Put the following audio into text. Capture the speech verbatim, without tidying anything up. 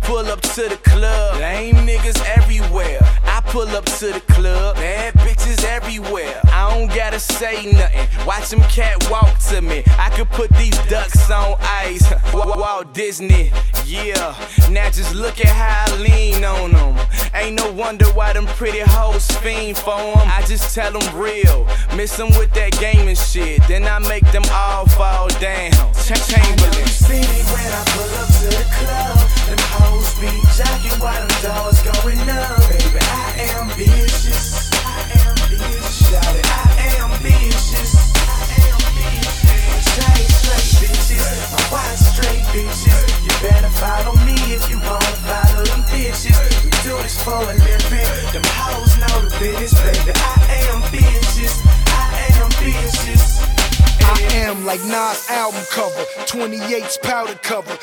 pull up to the club, lame niggas everywhere. I pull up to the club, bad bitches everywhere. I don't gotta say nothing, watch them catwalk to me. I could put these ducks on ice, Walt Disney, yeah. Now just look at how I lean on them. Ain't no wonder why them pretty hoes fiend for them. I just tell them real, miss them with that gaming shit, then I make them all fall down. Chamberlain. See me when I pull up to the club, them hoes be jocking while them doors going up. Baby, I am ambitious, I am ambitious, shout it, I am ambitious, I am ambitious. Chain straight bitches, my watch straight bitches. You better follow me if you wanna follow them bitches. We do this for a living, them hoes know the business. Baby, I am ambitious, I am ambitious. I am like Nas album cover, twenty-eight's powder cover,